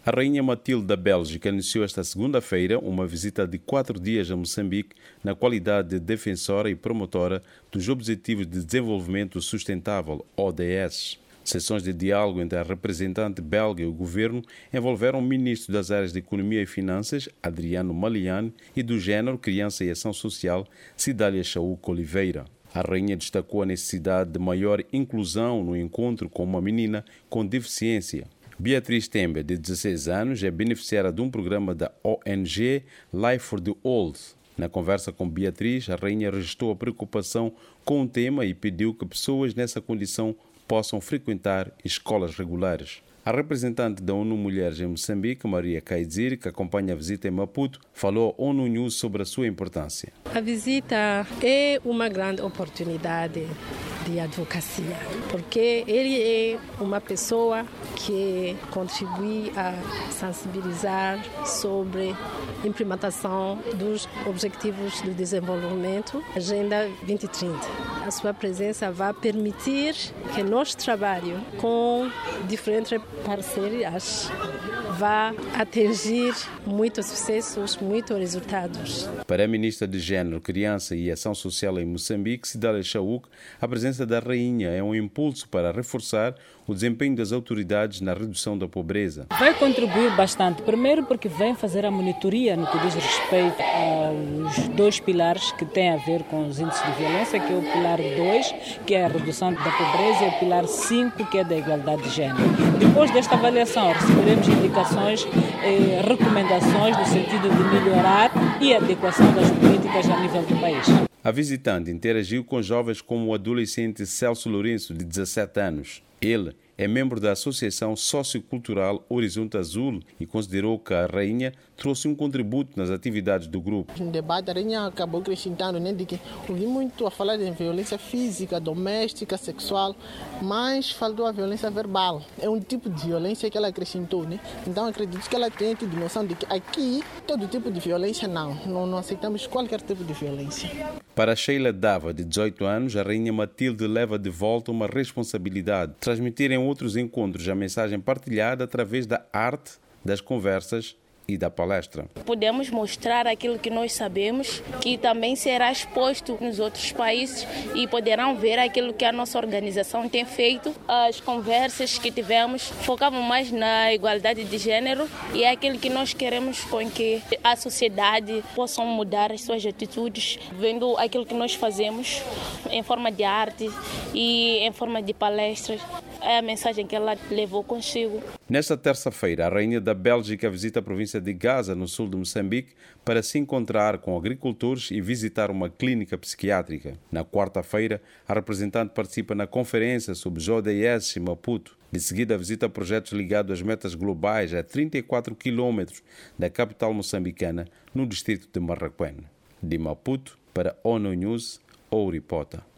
A Rainha Matilde da Bélgica iniciou esta segunda-feira uma visita de 4 dias a Moçambique na qualidade de defensora e promotora dos Objetivos de Desenvolvimento Sustentável, ODS. Sessões de diálogo entre a representante belga e o governo envolveram o ministro das áreas de Economia e Finanças, Adriano Malian, e do Gênero, Criança e Ação Social, Cidália Chaúco Oliveira. A rainha destacou a necessidade de maior inclusão no encontro com uma menina com deficiência. Beatriz Tembe, de 16 anos, é beneficiária de um programa da ONG Life for the Old. Na conversa com Beatriz, a rainha registrou a preocupação com o tema e pediu que pessoas nessa condição possam frequentar escolas regulares. A representante da ONU Mulheres em Moçambique, Maria Kaidzir, que acompanha a visita em Maputo, falou à ONU News sobre a sua importância. A visita é uma grande oportunidade de advocacia, porque ele é uma pessoa que contribui a sensibilizar sobre a implementação dos Objetivos de Desenvolvimento, Agenda 2030. A sua presença vai permitir que nosso trabalho com diferentes parcerias vá atingir muitos sucessos, muitos resultados. Para a ministra de Gênero, Criança e Ação Social em Moçambique, Cidália Chaúco, a presença da rainha é um impulso para reforçar o desempenho das autoridades na redução da pobreza. Vai contribuir bastante, primeiro porque vem fazer a monitoria no que diz respeito aos 2 pilares que têm a ver com os índices de violência, que é o pilar 2, que é a redução da pobreza, e o pilar 5, que é da igualdade de género. Depois desta avaliação, receberemos indicações e recomendações no sentido de melhorar e adequação das políticas a nível do país. A visitante interagiu com jovens como o adolescente Celso Lourenço, de 17 anos. Ele é membro da Associação Sociocultural Horizonte Azul e considerou que a rainha trouxe um contributo nas atividades do grupo. No debate, a rainha acabou acrescentando, de que ouvi muito a falar de violência física, doméstica, sexual, mas faltou a violência verbal. É um tipo de violência que ela acrescentou, Então acredito que ela tem tido noção de que aqui todo tipo de violência não aceitamos qualquer tipo de violência. Para Sheila Dava, de 18 anos, a rainha Matilde leva de volta uma responsabilidade: transmitir em outros encontros a mensagem partilhada através da arte, das conversas e da palestra. Podemos mostrar aquilo que nós sabemos, que também será exposto nos outros países e poderão ver aquilo que a nossa organização tem feito. As conversas que tivemos focavam mais na igualdade de gênero e é aquilo que nós queremos com que a sociedade possa mudar as suas atitudes, vendo aquilo que nós fazemos em forma de arte e em forma de palestras. É a mensagem que ela levou consigo. Nesta terça-feira, a rainha da Bélgica visita a província de Gaza, no sul de Moçambique, para se encontrar com agricultores e visitar uma clínica psiquiátrica. Na quarta-feira, a representante participa na conferência sobre os ODS em Maputo. De seguida, visita projetos ligados às metas globais a 34 quilômetros da capital moçambicana, no distrito de Marraquém. De Maputo, para ONU News, Ouripota.